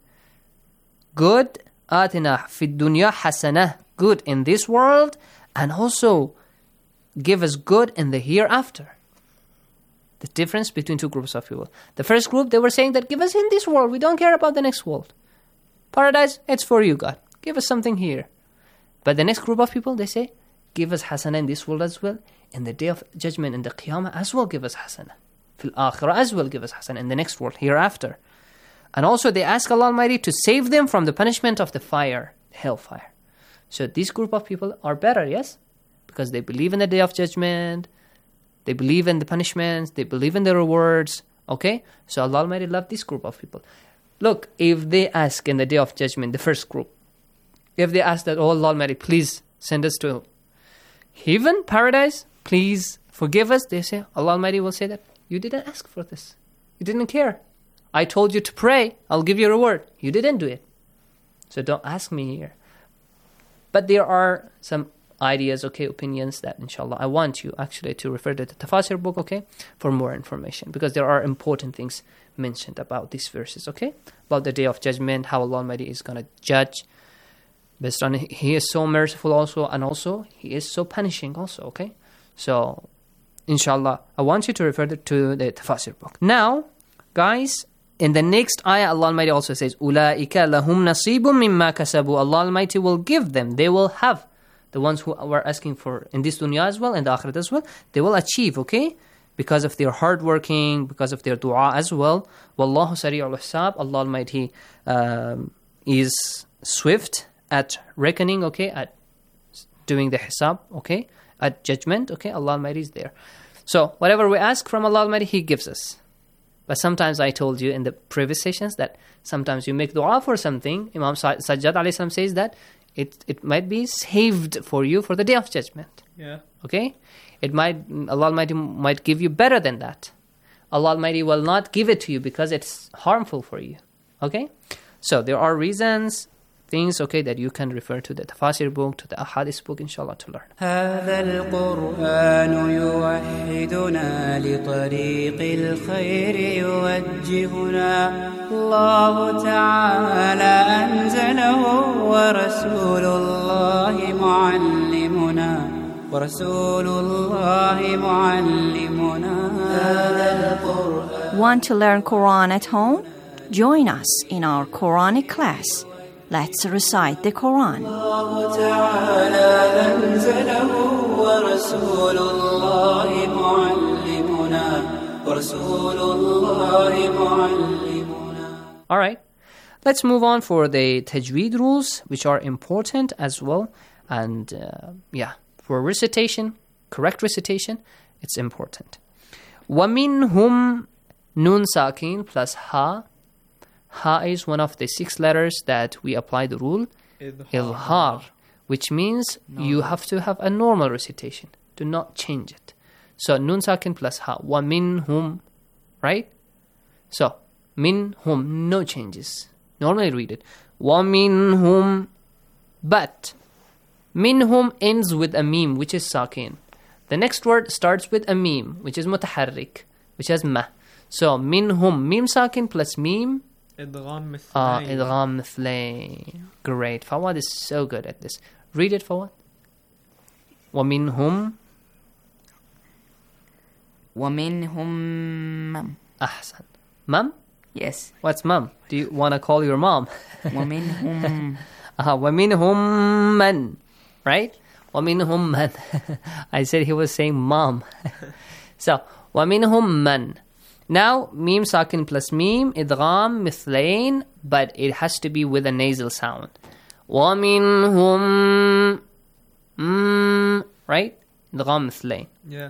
S: Good, آتِنَا فِي الدُّنْيَا حَسَنَةً, good in this world, and also give us good in the hereafter. The difference between two groups of people. The first group, they were saying that give us in this world, we don't care about the next world. Paradise, it's for you, God. Give us something here. But the next group of people, they say, give us hasana in this world as well. In the day of judgment, in the qiyamah as well, give us hasana. Fil akhirah as well, give us hasana in the next world, hereafter. And also they ask Allah Almighty to save them from the punishment of the fire, hellfire. So this group of people are better, yes? Because they believe in the day of judgment, they believe in the punishments, they believe in the rewards, okay? So Allah Almighty loved this group of people. Look, if they ask in the day of judgment, the first group, if they ask that, oh Allah Almighty, please send us to heaven, paradise, please forgive us, they say, Allah Almighty will say that, you didn't ask for this. You didn't care. I told you to pray, I'll give you a reward. You didn't do it. So don't ask me here. But there are some ideas, okay, opinions that inshallah I want you actually to refer to the Tafasir book, okay, for more information, because there are important things mentioned about these verses, okay, about the day of judgment, how Allah Almighty is going to judge based on He is so merciful also, and also He is so punishing also, okay. So inshallah I want you to refer to the Tafasir book. Now guys, in the next ayah Allah Almighty also says أُولَٰئِكَ لَهُمْ نَصِيبٌ مِّمَّا كَسَبُوا, Allah Almighty will give them, they will have, the ones who were asking for in this dunya as well and the akhirat as well, they will achieve, okay, because of their hard working, because of their dua as well. Wallahu sari'ul hisab, Allah Almighty um, is swift at reckoning, okay, at doing the hisab, okay, at judgment, okay, Allah Almighty is there. So whatever we ask from Allah Almighty, He gives us. But sometimes I told you in the previous sessions that sometimes you make dua for something. Imam Sajjad alayhi salam says that it it might be saved for you for the day of judgment.
U: Yeah.
S: Okay? It might, Allah Almighty might give you better than that. Allah Almighty will not give it to you because it's harmful for you. Okay? So there are reasons, things, okay, that you can refer to the Tafasir book, to the Ahadith book, inshallah, to learn.
B: هذا القرآن يوحدنا لطريق الخير يوجهنا الله تعالى أنزله ورسول الله معلمنا ورسول الله معلمنا هذا القرآن.
A: Want to learn Quran at home? Join us in our Quranic class. Let's recite the Quran.
S: All right, let's move on for the tajweed rules, which are important as well. And uh, yeah, for recitation, correct recitation, it's important. وَمِنْهُمْ nun sakin plus ha. Ha is one of the six letters that we apply the rule. Ilhar, which means no. you have to have a normal recitation. Do not change it. So, nun sakin plus ha. Wa minhum, right? So, minhum, no changes. Normally read it. Wa minhum, but minhum ends with a meme, which is sakin. The next word starts with a meme, which is mutaharrik, which has ma. So, minhum, meme sakin plus meme.
U: Idgham mithlayn.
S: Ah, idgham mithlayn. Great. Fawad is so good at this. Read it, Fawad. وَمِنْهُمْ
B: وَمِنْهُمْ مَمْ.
S: Ahsan. Mom?
B: Yes.
S: What's mom? Do you want to call your mom?
B: وَمِنْهُمْ.
S: uh, وَمِنْهُمْ man. Right? وَمِنْهُمْ man. I said he was saying mom. So, وَمِنْهُمْ man. Now, meme sakin plus meme, idgham mithlayn, but it has to be with a nasal sound. وَمِنْهُمْ mm, right? Idgham mithlayn.
U: Yeah.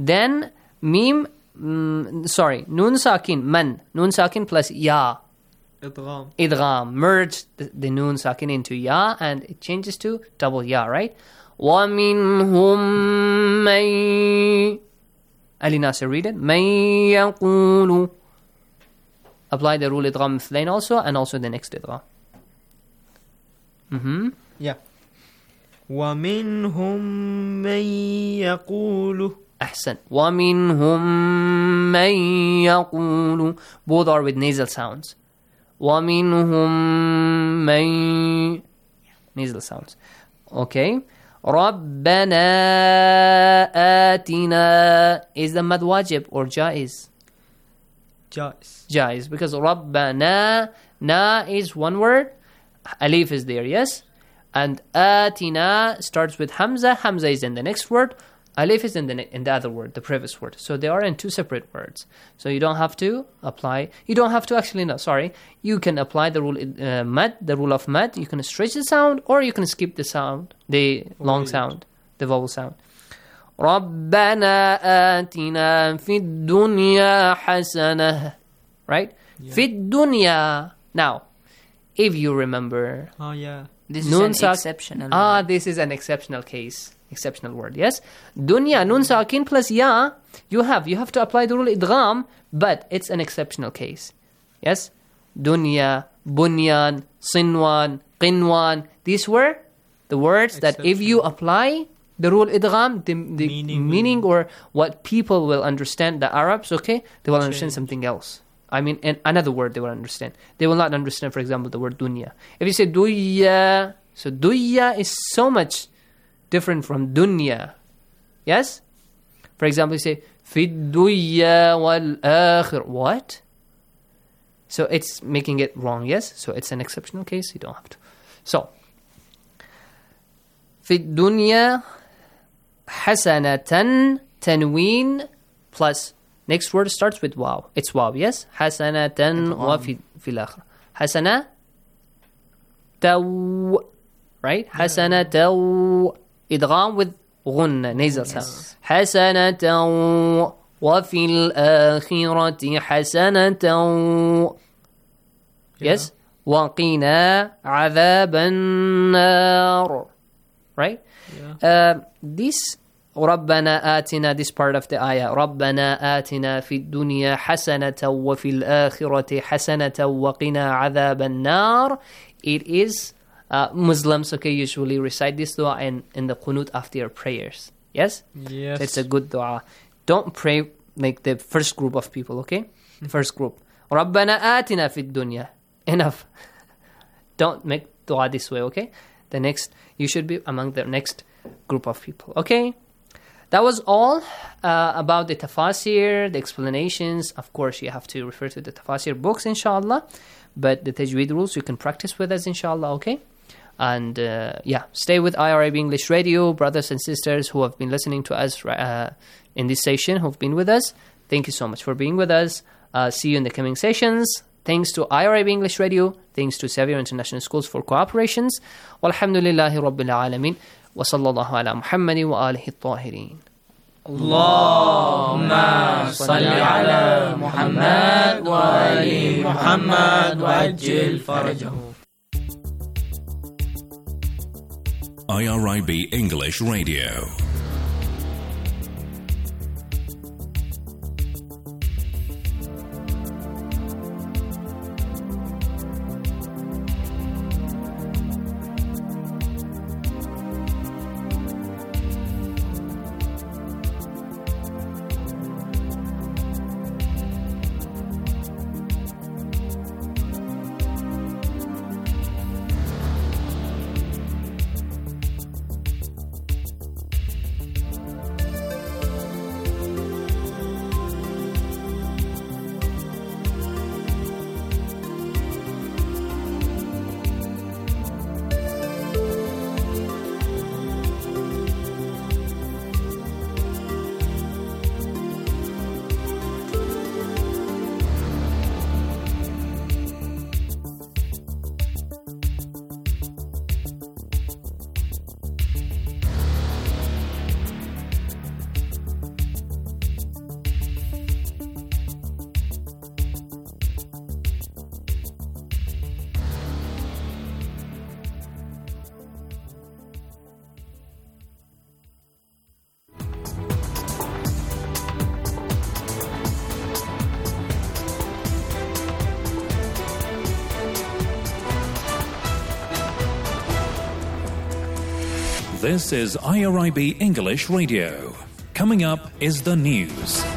S: Then, meme, mm, sorry, nun sakin, man. Nun sakin plus ya.
D: Idgham.
S: Idgham. Merge the, the noon sakin into ya and it changes to double ya, right? وَمِنْهُمْ مَنْ Ali Nasser, read it. مَنْ يَقُولُ. Apply the rule idgham mithlain also and also the next idgham. Mm-hmm.
D: Yeah. وَمِنْهُمْ مَنْ يَقُولُ.
S: Ahsan. وَمِنْهُمْ مَنْ يَقُولُ. Both are with nasal sounds. وَمِنْهُمْ مَنْ nasal sounds. Okay. رَبَّنَا آتِنَا. Is the mad wajib or jaiz?
D: Jaiz.
S: Jaiz. Because رَبَّنَا, na is one word. Alif is there, yes? And atina starts with Hamza. Hamza is in the next word. Alif is in the in the other word, the previous word. So they are in two separate words. So you don't have to apply. You don't have to actually, no, sorry. You can apply the rule uh, mad, the rule of mad. You can stretch the sound or you can skip the sound, the long sound, the vowel sound. رَبَّنَا آتِنَا فِي الدُّنْيَا حَسَنَةً. Right?
D: Yeah.
S: فِي الدُّنْيَا. Now, if you remember...
D: Oh, yeah.
B: This
S: Nun
B: is an
S: sak-
B: exceptional
S: Ah,
B: word.
S: this is an exceptional case. Exceptional word, yes? Dunya, nun sakin plus ya, you have. You have to apply the rule idgham, but it's an exceptional case. Yes? Dunya, bunyan, sinwan, qinwan. These were the words that if you apply the rule idgham, the, the meaning, meaning or what people will understand, the Arabs, okay, they will understand something else. I mean, in another word they will understand. They will not understand, for example, the word dunya. If you say dunya, so dunya is so much different from dunya. Yes? For example, you say, fi dunya wal akhir. What? So it's making it wrong, yes? So it's an exceptional case, you don't have to. So, fi dunya hasanatan tanween plus next word starts with waw. It's waw, yes? Hasanatan wa fi fil akhir. Hasana taw, right? Hasanataw. Idgham with ghunna, nasal sound. Hasanataw wa fil akhirati hasanataw. Yes? Wa qina adhaban nar. Right? Uh, this رَبَّنَا آتِنَا, this part of the ayah, رَبَّنَا آتِنَا فِي الدُّنْيَا حَسَنَةً وَفِي الْآخِرَةِ حَسَنَةً وَقِنَا عَذَابَ النَّارِ. It is, uh, Muslims, okay, usually recite this dua in, in the qunut after your prayers. Yes?
D: Yes.
S: It's a good dua. Don't pray like the first group of people, okay? The first group. رَبَّنَا آتِنَا فِي الدُّنْيا. Enough. Don't make dua this way, okay? The next, you should be among the next group of people, okay? That was all uh, about the tafasir, the explanations. Of course, you have to refer to the tafasir books, inshallah. But the tajweed rules, you can practice with us, inshallah, okay? And uh, yeah, stay with I R I B English Radio, brothers and sisters who have been listening to us uh, in this session, who have been with us. Thank you so much for being with us. Uh, see you in the coming sessions. Thanks to I R I B English Radio. Thanks to Xavier International Schools for cooperations. Walhamdulillahi Rabbil Alameen. وصلى الله على محمد وآله الطاهرين.
T: اللهم صل على محمد وآل محمد وعجل فرجه.
G: I R I B English Radio. This is I R I B English Radio. Coming up is the news.